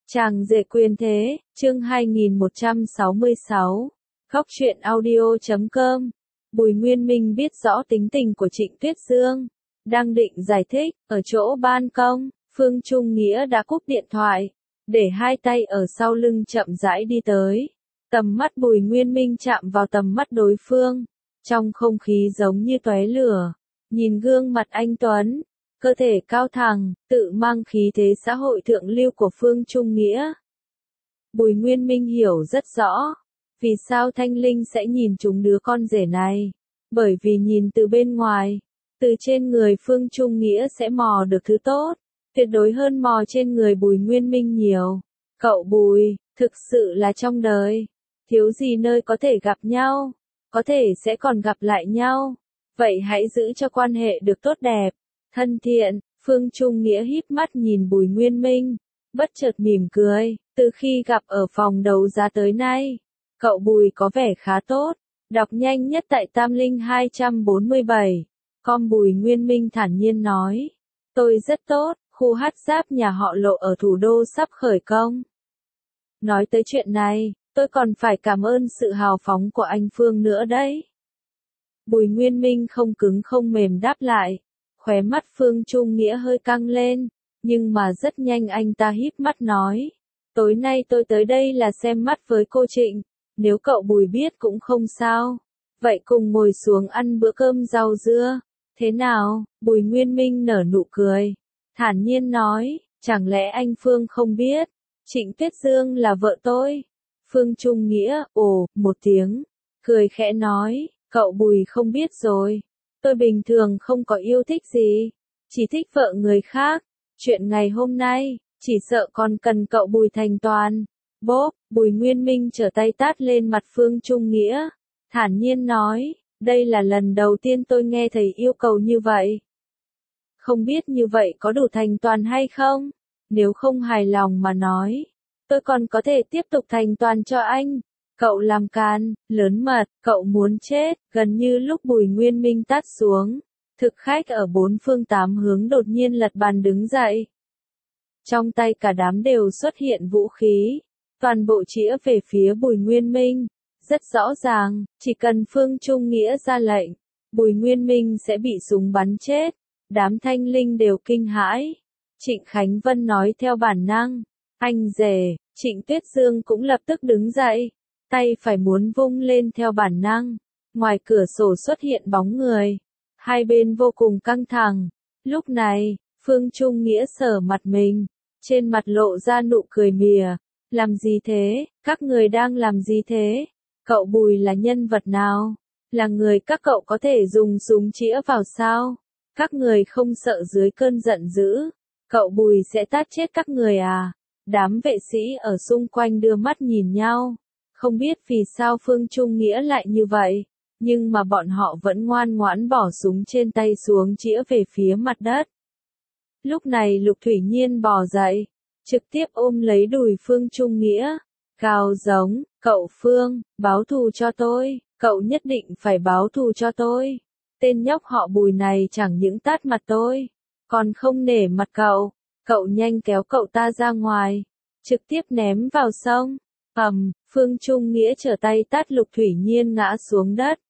Chàng rể quyền thế, chương 2166. Góc truyện audio.com. Bùi Nguyên Minh biết rõ tính tình của Trịnh Tuyết Dương. Đang định giải thích, ở chỗ ban công, Phương Trung Nghĩa đã cúp điện thoại, để hai tay ở sau lưng chậm rãi đi tới. Tầm mắt Bùi Nguyên Minh chạm vào tầm mắt đối phương, trong không khí giống như tóe lửa. Nhìn gương mặt anh tuấn, cơ thể cao thẳng, tự mang khí thế xã hội thượng lưu của Phương Trung Nghĩa. Bùi Nguyên Minh hiểu rất rõ, vì sao Thanh Linh sẽ nhìn chúng đứa con rể này. Bởi vì nhìn từ bên ngoài, từ trên người Phương Trung Nghĩa sẽ mò được thứ tốt, tuyệt đối hơn mò trên người Bùi Nguyên Minh nhiều. Cậu Bùi, thực sự là trong đời, thiếu gì nơi có thể gặp nhau, có thể sẽ còn gặp lại nhau. Vậy hãy giữ cho quan hệ được tốt đẹp, thân thiện. Phương Trung Nghĩa híp mắt nhìn Bùi Nguyên Minh, bất chợt mỉm cười. Từ khi gặp ở phòng đấu giá tới nay, cậu Bùi có vẻ khá tốt. Đọc nhanh nhất tại Tam Linh 247. Com Bùi Nguyên Minh thản nhiên nói. Tôi rất tốt, khu hát giáp nhà họ Lộ ở thủ đô sắp khởi công. Nói tới chuyện này, tôi còn phải cảm ơn sự hào phóng của anh Phương nữa đấy. Bùi Nguyên Minh không cứng không mềm đáp lại. Khóe mắt Phương Trung Nghĩa hơi căng lên, nhưng mà rất nhanh anh ta híp mắt nói. Tối nay tôi tới đây là xem mắt với cô Trịnh, nếu cậu Bùi biết cũng không sao. Vậy cùng ngồi xuống ăn bữa cơm rau dưa. Thế nào? Bùi Nguyên Minh nở nụ cười, thản nhiên nói, chẳng lẽ anh Phương không biết, Trịnh Tuyết Dương là vợ tôi? Phương Trung Nghĩa, ồ, một tiếng, cười khẽ nói, cậu Bùi không biết rồi. Tôi bình thường không có yêu thích gì, chỉ thích vợ người khác. Chuyện ngày hôm nay, chỉ sợ còn cần cậu Bùi thành toàn. Bốp, Bùi Nguyên Minh trở tay tát lên mặt Phương Trung Nghĩa, thản nhiên nói, đây là lần đầu tiên tôi nghe thầy yêu cầu như vậy. Không biết như vậy có đủ thành toàn hay không? Nếu không hài lòng mà nói, tôi còn có thể tiếp tục thành toàn cho anh. Cậu làm càn, lớn mật, cậu muốn chết. Gần như lúc Bùi Nguyên Minh tát xuống, thực khách ở bốn phương tám hướng đột nhiên lật bàn đứng dậy. Trong tay cả đám đều xuất hiện vũ khí, toàn bộ chĩa về phía Bùi Nguyên Minh. Rất rõ ràng, chỉ cần Phương Trung Nghĩa ra lệnh, Bùi Nguyên Minh sẽ bị súng bắn chết. Đám Thanh Linh đều kinh hãi. Trịnh Khánh Vân nói theo bản năng, anh rể. Trịnh Tuyết Dương cũng lập tức đứng dậy, tay phải muốn vung lên theo bản năng. Ngoài cửa sổ xuất hiện bóng người, hai bên vô cùng căng thẳng. Lúc này, Phương Trung Nghĩa sờ mặt mình, trên mặt lộ ra nụ cười mỉa. Làm gì thế? Các người đang làm gì thế? Cậu Bùi là nhân vật nào? Là người các cậu có thể dùng súng chĩa vào sao? Các người không sợ dưới cơn giận dữ, cậu Bùi sẽ tát chết các người à? Đám vệ sĩ ở xung quanh đưa mắt nhìn nhau, không biết vì sao Phương Trung Nghĩa lại như vậy, nhưng mà bọn họ vẫn ngoan ngoãn bỏ súng trên tay xuống chĩa về phía mặt đất. Lúc này Lục Thủy Nhiên bò dậy, trực tiếp ôm lấy đùi Phương Trung Nghĩa, gào giống, cậu Phương, báo thù cho tôi, cậu nhất định phải báo thù cho tôi. Tên nhóc họ Bùi này chẳng những tát mặt tôi, còn không nể mặt cậu. Cậu nhanh kéo cậu ta ra ngoài, trực tiếp ném vào sông. Phương Trung Nghĩa trở tay tát Lục Thủy Nhiên ngã xuống đất.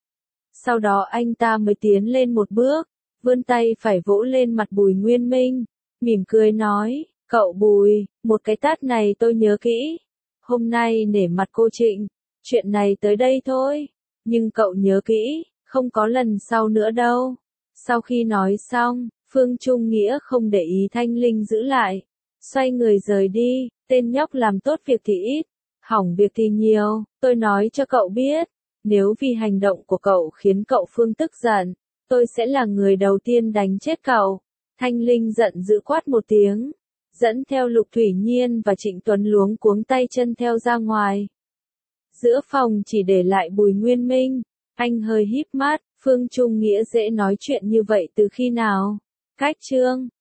Sau đó anh ta mới tiến lên một bước, vươn tay phải vỗ lên mặt Bùi Nguyên Minh, mỉm cười nói, cậu Bùi, một cái tát này tôi nhớ kỹ. Hôm nay nể mặt cô Trịnh, chuyện này tới đây thôi, nhưng cậu nhớ kỹ, không có lần sau nữa đâu. Sau khi nói xong, Phương Trung Nghĩa không để ý Thanh Linh giữ lại, xoay người rời đi. Tên nhóc làm tốt việc thì ít, hỏng việc thì nhiều. Tôi nói cho cậu biết, nếu vì hành động của cậu khiến cậu Phương tức giận, tôi sẽ là người đầu tiên đánh chết cậu. Thanh Linh giận dữ quát một tiếng, dẫn theo Lục Thủy Nhiên và Trịnh Tuấn luống cuống tay chân theo ra ngoài. Giữa phòng chỉ để lại Bùi Nguyên Minh, anh hơi híp mắt. Phương Trung Nghĩa dễ nói chuyện như vậy từ khi nào? Cách chương